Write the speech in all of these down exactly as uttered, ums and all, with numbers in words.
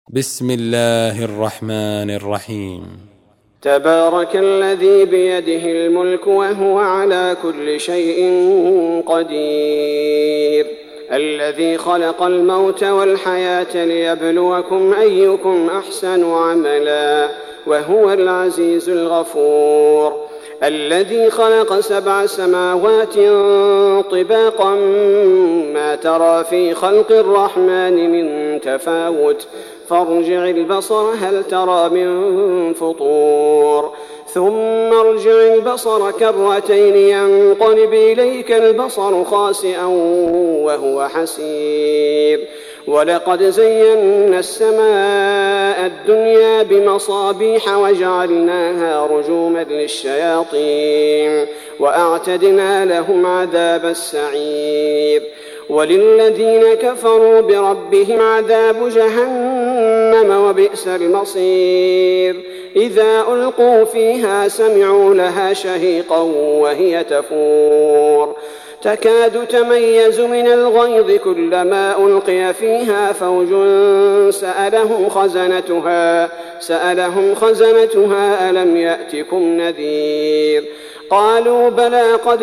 بسم الله الرحمن الرحيم. تبارك الذي بيده الملك وهو على كل شيء قدير، الذي خلق الموت والحياة ليبلوكم أيكم أحسن عملا وهو العزيز الغفور، الذي خلق سبع سماوات طباقا ما ترى في خلق الرحمن من تفاوت فارجع البصر هل ترى من فطور ثم ارجع البصر كرتين ينقلب إليك البصر خاسئا وهو حسير، ولقد زينا السماء الدنيا بمصابيح وجعلناها رجوما للشياطين وأعتدنا لهم عذاب السعير، وللذين كفروا بربهم عذاب جهنم وبئس المصير، إذا ألقوا فيها سمعوا لها شهيقا وهي تفور تكاد تميز من الغيظ كلما ألقي فيها فوج سألهم خزنتها سألهم خزنتها ألم يأتكم نذير قالوا بلى قد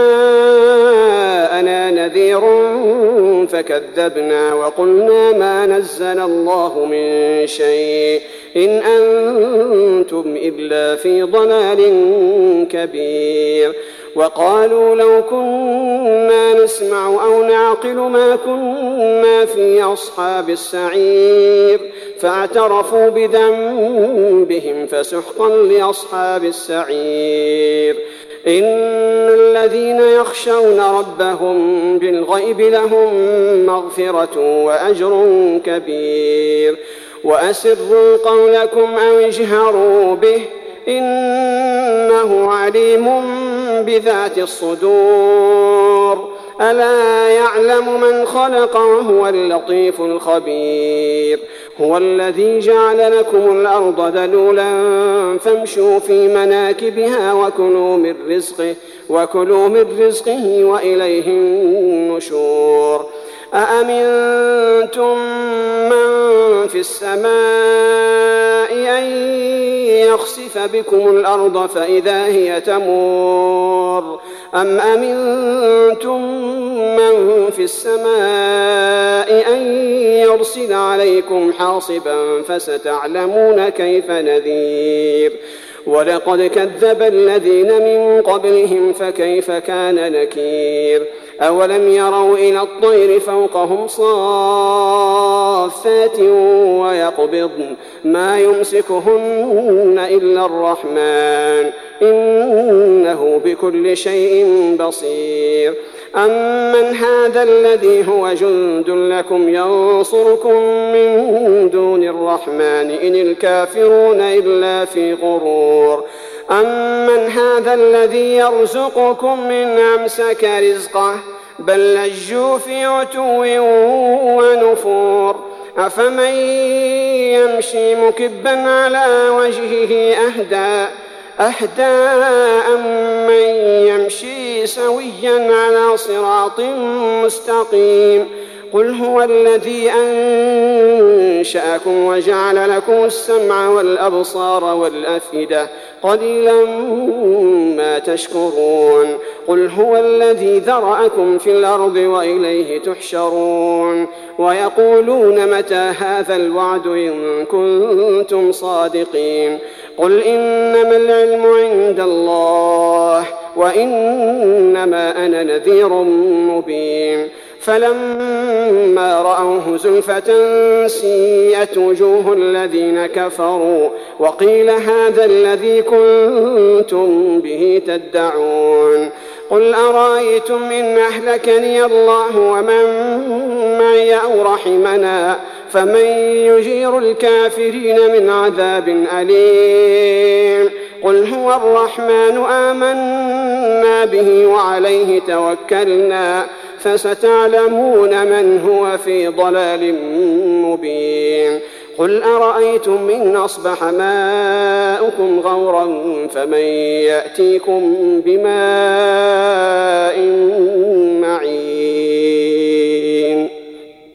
جاءنا نذير فكذبنا وقلنا ما نزل الله من شيء إن أنتم إلا في ضلال كبير، وقالوا لو كنا نسمع أو نعقل ما كنا في أصحاب السعير فاعترفوا بذنبهم فسحقا لأصحاب السعير، إن الذين يخشون ربهم بالغيب لهم مغفرة وأجر كبير، وأسروا قولكم أو اجهروا به إنه عليم بذات الصدور، ألا يعلم من خلق وهو اللطيف الخبير، هو الذي جعل لكم الأرض ذلولا فامشوا في مناكبها وكلوا من رزقه وكلوا من رزقه وإليه النشور، أأمنتم من في السماء أن يخسف بكم الأرض فإذا هي تمور أم أمنتم من في السماء أن يرسل عليكم حاصبا فستعلمون كيف نذير، ولقد كذب الذين من قبلهم فكيف كان نكير، أولم يروا إلى الطير فوقهم صافات ويقبضن ما يمسكهن إلا الرحمن إنه بكل شيء بصير، أمن هذا الذي هو جند لكم ينصركم من دون الرحمن إن الكافرون إلا في غرور، أمن هذا الذي يرزقكم من أمسك رزقه بل لجوا في عتو ونفور، أفمن يمشي مكبا على وجهه أهدى أهدى أمن يمشي سويا على صراط مستقيم، قل هو الذي أنشأكم وجعل لكم السمع والأبصار والأفئدة قليلا ما تشكرون، قل هو الذي ذرأكم في الأرض وإليه تحشرون، ويقولون متى هذا الوعد إن كنتم صادقين، قل إنما العلم عند الله وإنما أنا نذير مبين، فلما رأوه زلفة سيئت وجوه الذين كفروا وقيل هذا الذي كنتم به تدعون، قل أرأيتم إن أهلكني الله ومن معي أو رحمنا فمن يجير الكافرين من عذاب أليم، قل هو الرحمن آمنا به وعليه توكلنا فستعلمون من هو في ضلال مبين، قل أرأيتم إن أصبح ماؤكم غورا فمن يأتيكم بماء معين.